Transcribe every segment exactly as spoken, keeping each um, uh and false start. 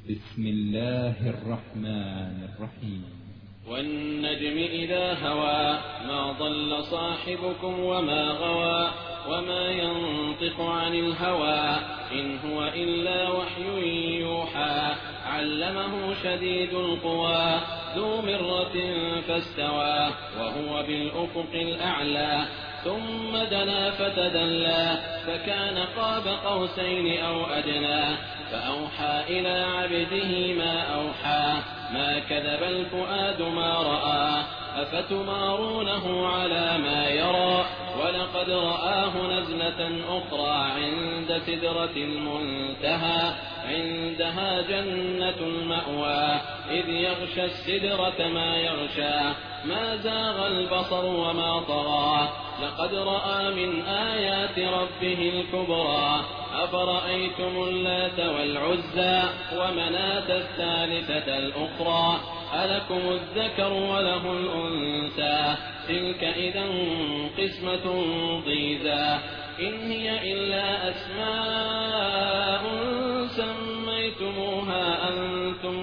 بسم الله الرحمن الرحيم. والنجم إذا هوى ما ضل صاحبكم وما غوى وما ينطق عن الهوى إن هو إلا وحي يوحى علمه شديد القوى ذو مرة فاستوى وهو بالأفق الأعلى ثم دنا فتدلى فكان قاب قوسين أو أدنى فأوحى إلى عبده ما أوحى ما كذب الفؤاد ما رأى أفتمارونه على ما يرى ولقد رآه نزلة أخرى عند سدرة المنتهى عندها جنة المأوى إذ يغشى السدرة ما يغشى ما زاغ البصر وما طغى لقد رأى من آيات ربه الكبرى أفرأيتم اللات والعزى ومناة الثالثة الأخرى ألكم الذكر وله الأنثى تلك إذا قسمة ضيزى إن هي إلا أسماء سميتموها أنتم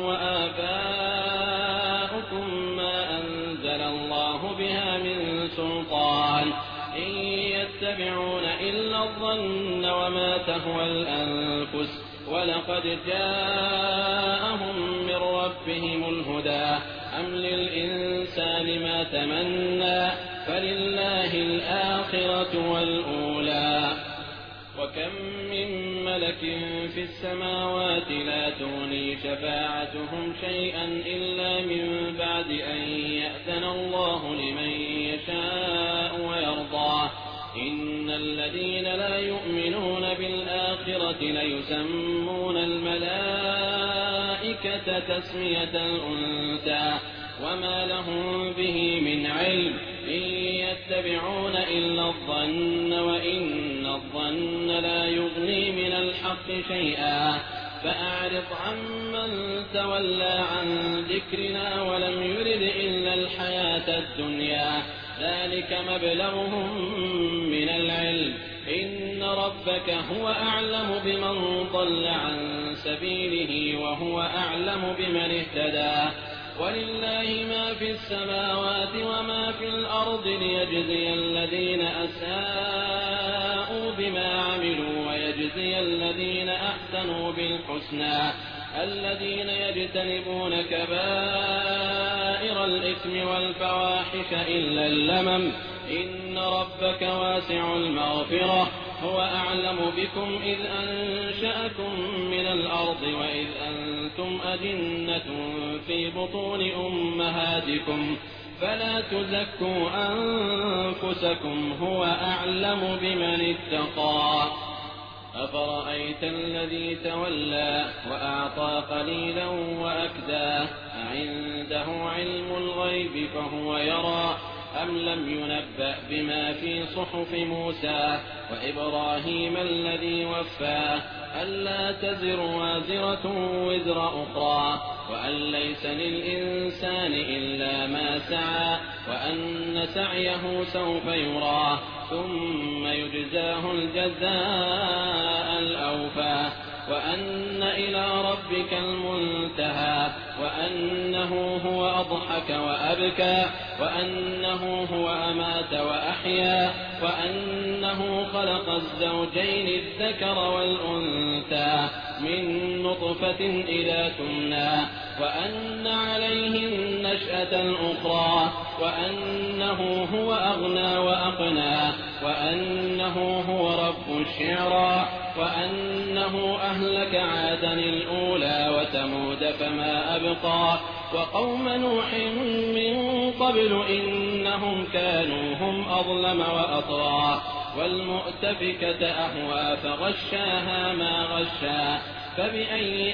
وآباؤكم ما أنزل الله بها من سلطان إن يتبعون إلا الظن وما تهوى الأنفس ولقد جاءهم من ربهم الهدى أم للإنسان ما تمنى فلله الآخرة والأولى وكم من ملك في السماوات لا تغني شفاعتهم شيئا إلا من بعد أن يأذن الله لمن يشاء ويرضى إن الذين لا يؤمنون بالآخرة ليسمون الملائكة تسمية الأنثى وما لهم به من علم إن يتبعون إلا الظن وإن الظن لا يغني من الحق شيئا فأعرض عمن تولى عن ذكرنا ولم يرد إلا الحياة الدنيا ذلك مبلغهم من العلم إن ربك هو أعلم بمن ضل عن سبيله وهو أعلم بمن اهتدى ولله ما في السماوات وما في الأرض ليجزي الذين أساءوا بما عملوا ويجزي الذين أحسنوا بالحسنى الذين يجتنبون كبائر الإثم والفواحش إلا اللمم إن ربك واسع المغفرة هو أعلم بكم إذ أنشأكم من الأرض وإذ أنتم أجنة في بطون أمهاتكم فلا تزكوا أنفسكم هو أعلم بمن اتقى أفرأيت الذي تولى وأعطى قليلا وأكدى أعنده علم الغيب فهو يرى أم لم ينبأ بما في صحف موسى وإبراهيم الذي وفى ألا تزر وازرة وزر أخرى وأن ليس للإنسان إلا ما سعى وأن سعيه سوف يرى ثم يجزاه الجزاء الأوفى وأن إلى ربك المنتهى وأنه هو أضحك وأبكى وأنه هو أمات وأحيا وأنه خلق الزوجين الذكر والأنثى من نطفة إذا تمنى وأن عليه النشأة الأخرى وأنه هو أغنى وأقنى وأنه هو رب الشعرى وأنه أهلك عادا الأولى وثمود فما أبقى وقوم نوح من قبل إنهم كانوا هم أظلم وأطغى والمؤتفكة أهوى فغشاها ما غشا فبأي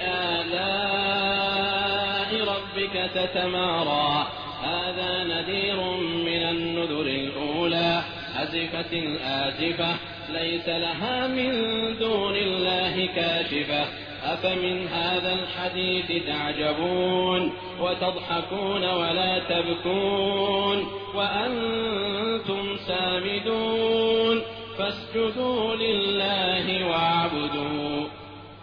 آلاء ربك تتمارى هذا نذير من النذر الأولى أزفت الآزفة ليس لها من دون الله كاشفة أفمن هذا الحديث تعجبون وتضحكون ولا تبكون وأنتم سامدون فاسجدوا لله واعبدوا